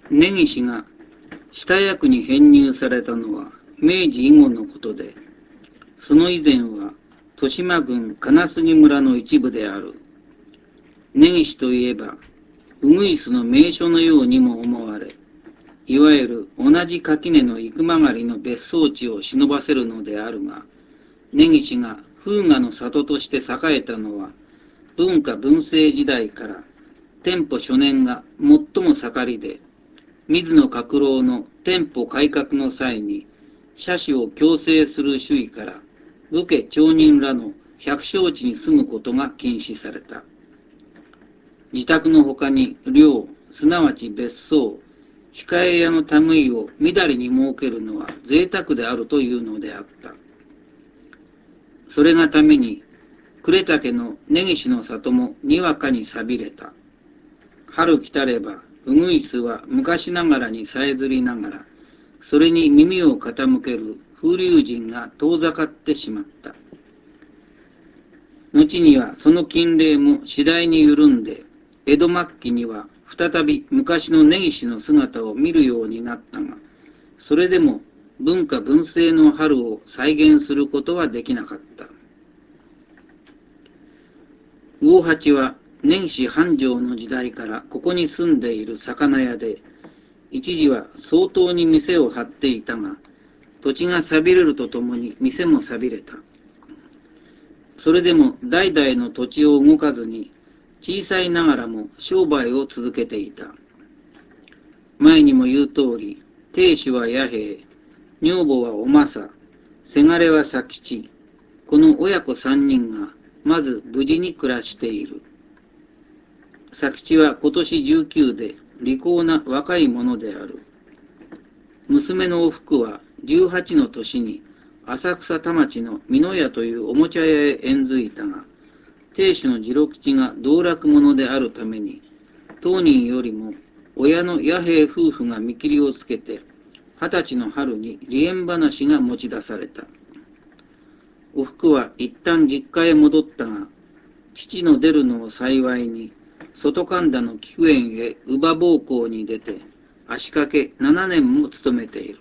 根岸が下役に編入されたのは明治以後のことで、その以前は豊島郡金杉村の一部である。根岸といえば、ウグイスの名所のようにも思われ、いわゆる同じ垣根の生曲の別荘地を忍ばせるのであるが、根岸が風雅の里として栄えたのは、文化文政時代から店舗初年が最も盛りで、水野閣郎の店舗改革の際に、社主を強制する主義から、武家町人らの百姓地に住むことが禁止された。自宅のほかに寮、すなわち別荘、控え屋の類をみだりに設けるのは贅沢であるというのであった。それがために、呉竹の根岸の里もにわかに寂れた。春来たれば、ウグイスは昔ながらにさえずりながら、それに耳を傾ける風流人が遠ざかってしまった。後にはその禁令も次第に緩んで、江戸末期には再び昔の根岸の姿を見るようになったが、それでも文化文政の春を再現することはできなかった。魚八は根岸繁盛の時代からここに住んでいる魚屋で、一時は相当に店を張っていたが、土地が寂れるとともに店も寂れた。それでも代々の土地を動かずに、小さいながらも商売を続けていた。前にも言う通り、亭主は弥平、女房はお政、せがれは佐吉、この親子三人がまず無事に暮らしている。佐吉は今年19で利口な若い者である。娘のおふくは18の年に浅草田町の美濃屋というおもちゃ屋へ縁づいたが、亭主の次郎吉が道楽者であるために、当人よりも親の弥平夫婦が見切りをつけて、20歳の春に離縁話が持ち出された。おふくは一旦実家へ戻ったが、父の出るのを幸いに、外神田の菊園へ乳母奉公に出て、足掛け7年も勤めている。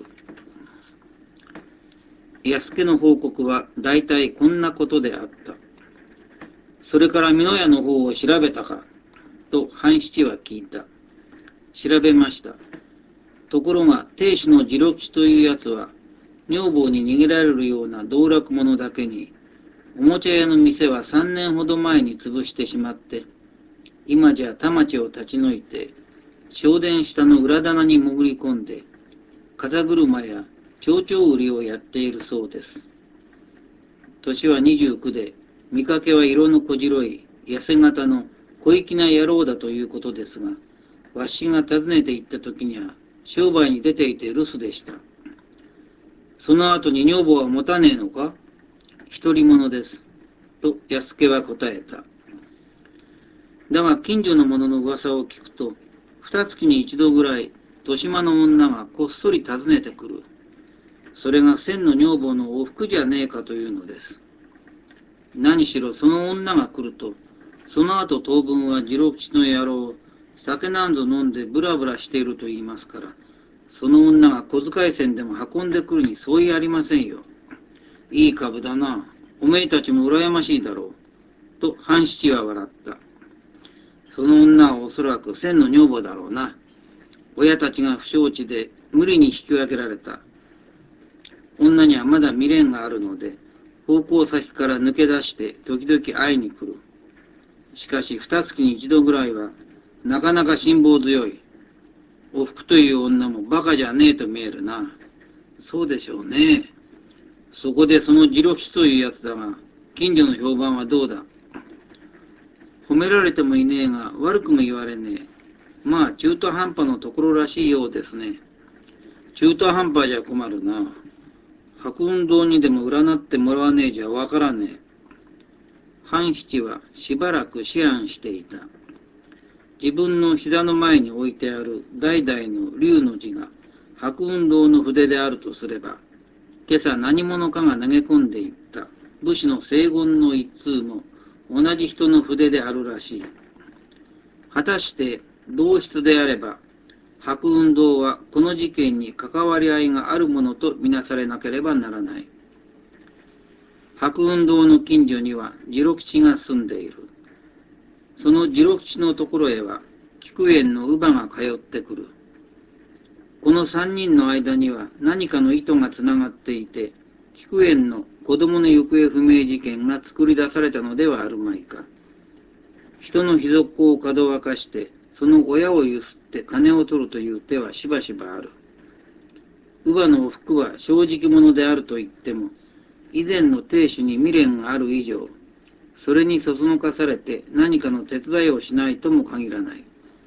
安家の報告は大体こんなことであった。それから美濃屋の方を調べたかと半七は聞いた。調べました。ところが亭主の次郎吉というやつは、女房に逃げられるような道楽者だけに、おもちゃ屋の店は3年ほど前に潰してしまって、今じゃ田町を立ち退いて、正殿下の裏棚に潜り込んで、風車や蝶々売りをやっているそうです。年は29で、見かけは色の小白い、痩せ型の小粋な野郎だということですが、わしが訪ねて行った時には、商売に出ていて留守でした。その後に女房は持たねえのか？独り者です。と安家は答えた。だが近所の者の噂を聞くと、二月に一度ぐらい、豊島の女がこっそり訪ねてくる。それが千の女房のおふくじゃねえかというのです。何しろその女が来ると、その後当分は次郎吉の野郎、酒なんぞ飲んでブラブラしていると言いますから、その女が小遣い銭でも運んでくるに相違ありませんよ。いい株だな。おめえたちも羨ましいだろう。と半七は笑った。その女はおそらく千の女房だろうな。親たちが不承知で無理に引き分けられた。女にはまだ未練があるので、奉公先から抜け出して時々会いに来る。しかし二月に一度ぐらいはなかなか辛抱強い。おふくという女もバカじゃねえと見えるな。そうでしょうね。そこでその次郎吉というやつだが、近所の評判はどうだ？褒められてもいねえが悪くも言われねえ。まあ中途半端のところらしいようですね。中途半端じゃ困るな。白雲堂にでも占ってもらわねえじゃわからねえ。半七はしばらく思案していた。自分の膝の前に置いてある代々の龍の字が白雲堂の筆であるとすれば、今朝何者かが投げ込んでいった武士の聖言の一通も同じ人の筆であるらしい。果たして同筆であれば、 白雲堂はこの事件に関わり合いがあるものとみなされなければならない。白雲堂の近所には次郎吉が住んでいる。その次郎吉のところへは菊園の乳母が通ってくる。この三人の間には何かの意図がつながっていて、菊園の子供の行方不明事件が作り出されたのではあるまいか。人の秘蔵をかどわかして、その親をゆすって金を取るという手はしばしばある。乳母のおふくは正直者であると言っても、以前の亭主に未練がある以上、それにそそのかされて何かの手伝いをしないとも限らない。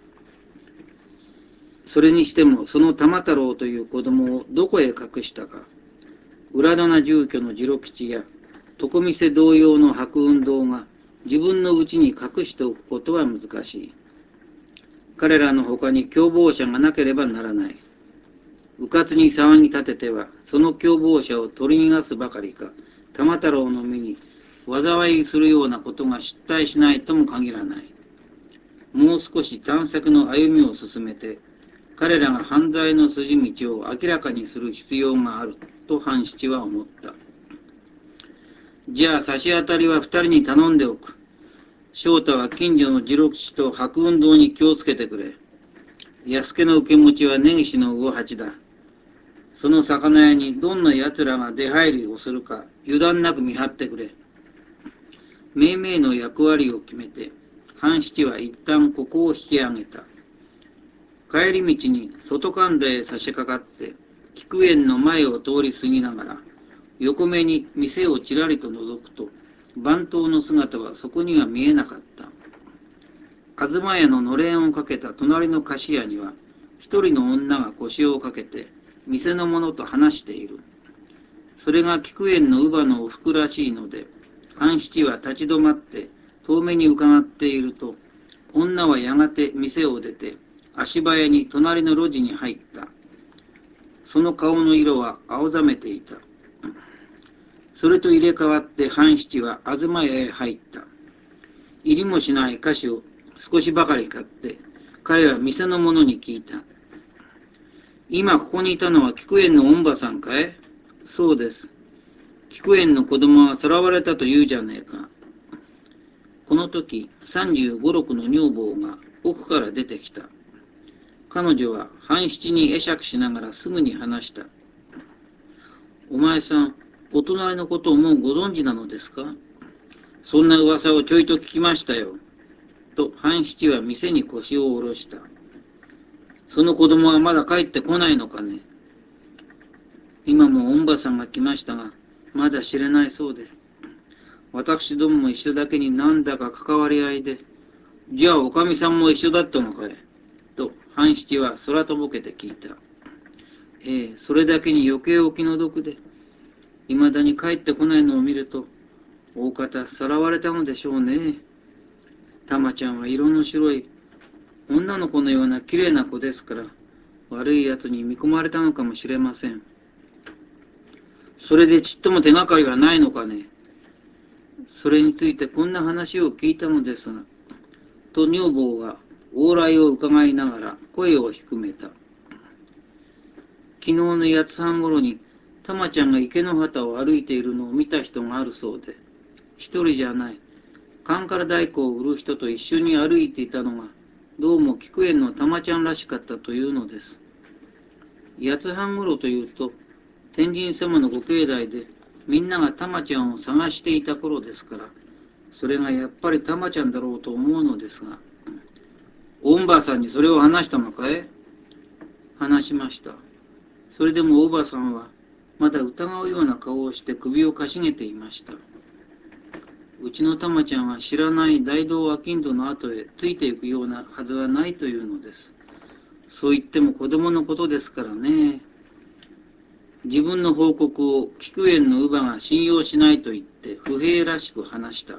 それにしてもその玉太郎という子供をどこへ隠したか。裏棚住居の次郎吉や床店同様の白雲堂が自分のうちに隠しておくことは難しい。彼らの他に共謀者がなければならない。うかつに騒ぎ立ててはその共謀者を取り逃がすばかりか、玉太郎の身に災いするようなことが失態しないとも限らない。もう少し探索の歩みを進めて、彼らが犯罪の筋道を明らかにする必要があると半七は思った。じゃあ差し当たりは二人に頼んでおく。翔太は近所の次郎吉と白雲堂に気をつけてくれ。安家の受け持ちは根岸の魚八だ。その魚屋にどんな奴らが出入りをするか油断なく見張ってくれ。命名の役割を決めて、半七は一旦ここを引き上げた。帰り道に外神田へ差し掛かって、菊園の前を通り過ぎながら、横目に店をちらりと覗くと、番頭の姿はそこには見えなかった。東屋ののれんをかけた隣の菓子屋には、一人の女が腰をかけて、店の者と話している。それが菊園の乳母のおふくらしいので、半七は立ち止まって遠目に伺っていると、女はやがて店を出て、足早に隣の路地に入った。その顔の色は青ざめていた。それと入れ替わって半七は東屋へ入った。入りもしない菓子を少しばかり買って、彼は店の者に聞いた。今ここにいたのは菊園のおんばさんかい？そうです。菊園の子供はさらわれたと言うじゃねえか。この時、35、6の女房が奥から出てきた。彼女は半七に会釈しながらすぐに話した。お前さん、お隣のことをもうご存知なのですか？そんな噂をちょいと聞きましたよ。と半七は店に腰を下ろした。その子供はまだ帰ってこないのかね？今もおんばさんが来ましたが、まだ知れないそうで。私どもも一緒だけになんだか関わり合いで、じゃあおかみさんも一緒だったのかい？と半七は空とぼけて聞いた。それだけに余計お気の毒で、いまだに帰ってこないのを見ると、大方さらわれたのでしょうね。たまちゃんは色の白い女の子のようなきれいな子ですから、悪いやつに見込まれたのかもしれません。それでちっとも手がかりはないのかね？それについてこんな話を聞いたのですが、と女房が往来を伺いながら声を低めた。昨日の八つ半ごろに、たまちゃんが池の端を歩いているのを見た人があるそうで、一人じゃない、カンカラ太鼓を売る人と一緒に歩いていたのが、どうも菊園のたまちゃんらしかったというのです。八つ半ごろというと、天神様のご境内でみんながたまちゃんを探していた頃ですから、それがやっぱりたまちゃんだろうと思うのですが、おんばあさんにそれを話したのかい？話しました。それでもおばあさんはまだ疑うような顔をして首をかしげていました。うちのたまちゃんは知らない大道商人の後へついていくようなはずはないというのです。そう言っても子供のことですからね。自分の報告を菊園の乳母が信用しないと言って不平らしく話した。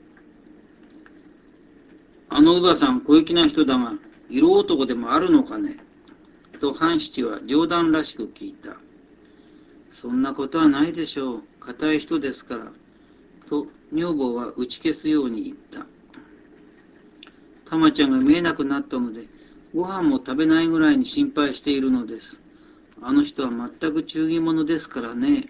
あの乳母さん小粋な人だが、色男でもあるのかね？と半七は冗談らしく聞いた。そんなことはないでしょう。固い人ですから。と女房は打ち消すように言った。たまちゃんが見えなくなったので、 ご飯も食べないぐらいに心配しているのです。あの人は全く忠義者ですからね。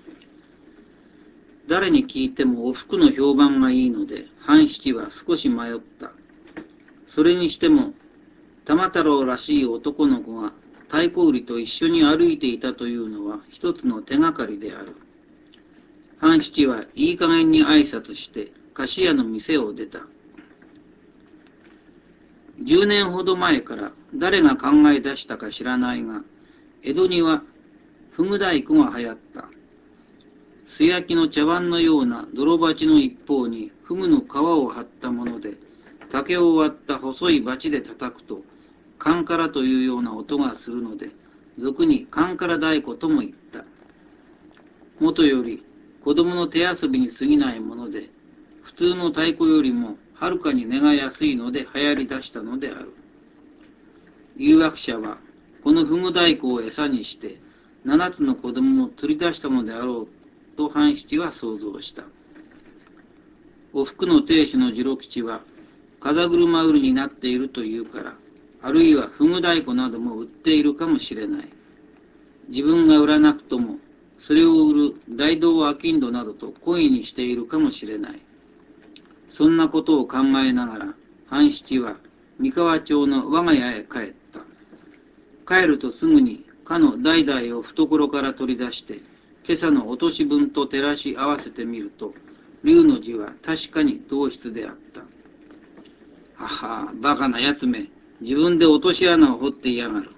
誰に聞いてもおふくの評判がいいので、半七は少し迷った。それにしても、玉太郎らしい男の子が太鼓売りと一緒に歩いていたというのは一つの手がかりである。半七はいい加減に挨拶して菓子屋の店を出た。10年ほど前から誰が考え出したか知らないが、江戸にはフグ太鼓が流行った。素焼きの茶碗のような泥鉢の一方にフグの皮を張ったもので、竹を割った細い鉢で叩くと、カンカラというような音がするので、俗にカンカラ太鼓とも言った。もとより子供の手遊びに過ぎないもので、普通の太鼓よりもはるかに値が安いので流行り出したのである。誘惑者はこのフグ太鼓を餌にして7つの子供を取り出したのであろうと半七は想像した。おふくの亭主の次郎吉は風車売りになっているというから、あるいはフグ太鼓なども売っているかもしれない。自分が売らなくともそれを売る大道商人などと懇意にしているかもしれない。そんなことを考えながら半七は三河町の我が家へ帰った。帰るとすぐにかの代々を懐から取り出して今朝の落とし分と照らし合わせてみると、龍の字は確かに同筆であった。はは、バカなやつめ、自分で落とし穴を掘っていやがる。